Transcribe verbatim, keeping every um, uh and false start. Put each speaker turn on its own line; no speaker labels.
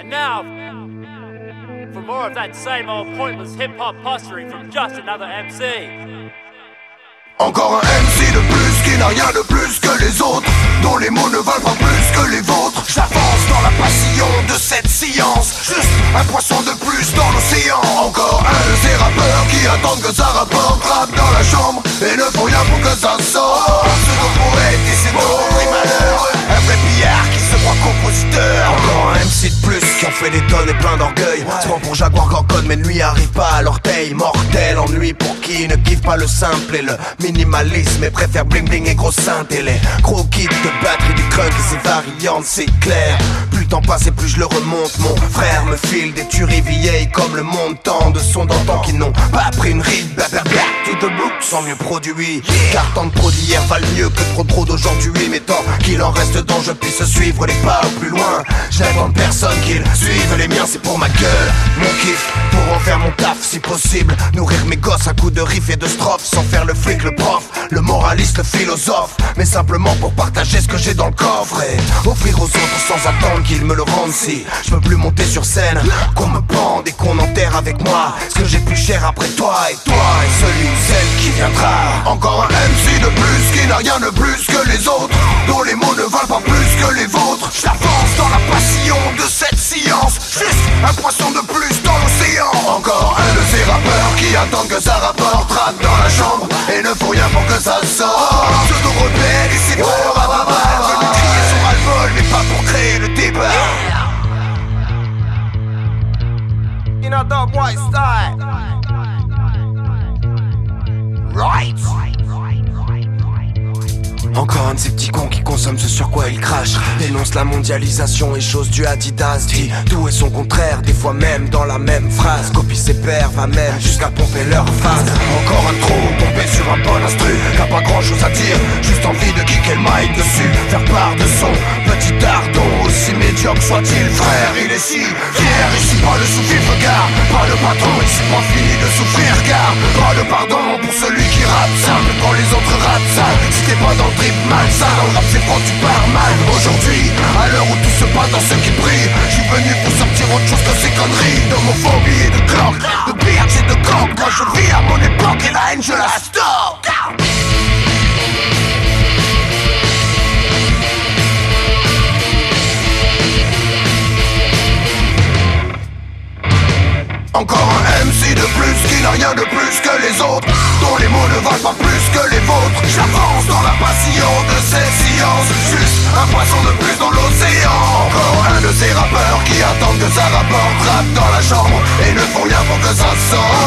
And now, for more of that same old pointless hip-hop posturing from just another M C.
Encore un M C de plus qui n'a rien de plus que les autres, dont les mots ne valent pas plus que les vôtres. J'avance dans la passion de cette science, juste un poisson de plus dans l'océan. Encore un de ces rappeurs qui attendent que ça rapporte, rap dans la chambre et ne font rien pour que ça sorte. Pseudo-poète et c'est d'autres et malheur, un vrai pillard qui se croit compositeur. Encore un M C de plus qui en fait des tonnes et plein d'orgueil. Se prend pour Jaguar Gorgone mais nuit arrive pas à l'orteil. Mortel ennui pour qui ne kiffe pas le simple et le minimalisme et préfère bling bling et gros synth et les gros kits de batterie du crunk et ses variantes, c'est clair. Plus le temps passe et plus je le remonte. Mon frère me file des tueries vieilles comme le monde. Tant de sons d'antan qui n'ont pas pris une ride. Blablabla, tout de book sans mieux produit. Car tant de pros d'hier valent mieux que trop trop d'aujourd'hui. Mais tant qu'il en reste dont je puisse suivre les pas au plus loin. J'attends de personne qu'ils suivent les miens, c'est pour ma gueule. Mon kiff pour en faire mon taf si possible. Nourrir mes gosses à coups de riff et de strophes. Sans faire le flic, le prof, le moraliste, le philosophe. Mais simplement pour partager ce que j'ai dans le coffre et offrir aux autres sans attendre qu'ils me le rendent. Si je peux plus monter sur scène, qu'on me pende et qu'on enterre avec moi ce que j'ai plus cher après toi et toi et celui ou celle qui viendra. Encore un M C de plus qui n'a rien de plus que les autres, dont les mots ne valent pas plus que les vôtres. J'avance dans la passion de cette science, juste un poisson de plus dans l'océan. Encore un de ces rappeurs qui attendent que ça rapporte, rap dans la chambre et ne font rien pour que ça sorte. Pseudo-rebelle et c'est trop rababat, venu crier son ras-le-bol mais pas pour créer le débat. In a dub white style. Right. Encore un de ces petits cons qui consomment ce sur quoi il crache. Dénonce la mondialisation et chose du Adidas. Dit tout et son contraire, des fois même dans la même phrase. Copie ses pairs, va même jusqu'à pomper leur face. Encore un trou pompé sur un bon instru, qu'a pas grand chose à dire, juste envie de kicker le mic dessus. Faire part de son petit ardon, aussi médiocre soit-il. Frère, il est si fier, ici pas le sous-fifre car pas le patron, ici pas fini de souffrir car pas de pardon pour celui qui rappe simple quand les autres rappent sale. Si t'es pas dans le trip malsain, dans le rap c'est quand tu pars mal. Aujourd'hui, à l'heure où tout se passe dans ceux qui brillent, j'suis venu pour sortir autre chose que ces conneries d'homophobie et de cloque, de bitch et de coke. Moi je vis à mon époque et la haine je la stocke. Encore un M C de plus qui n'a rien de plus que les autres, dont les mots ne valent pas plus que les vôtres. J'avance dans la passion de cette science, juste un poisson de plus dans l'océan. Encore un de ces rappeurs qui attendent que ça rapporte, rap dans la chambre et ne font rien pour que ça sorte.